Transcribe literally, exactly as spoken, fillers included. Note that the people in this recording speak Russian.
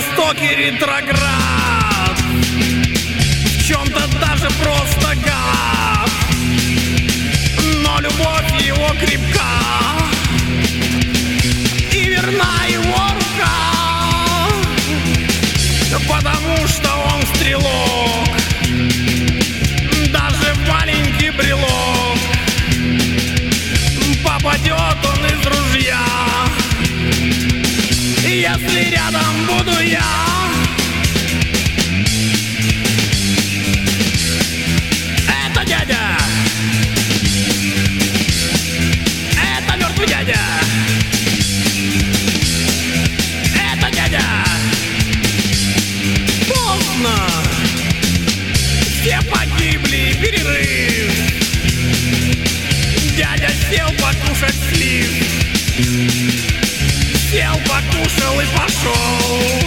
жестокий ретроград, в чем-то даже просто гад, но любовь его крепка и верна его рука, потому что он стрелок, даже маленький брелок попадет он из ружья. Если рядом буду я, это дядя, это мертвый дядя, это дядя. Поздно, все погибли, перерыв. Дядя сел покушать слив, сел, покушал и пошел.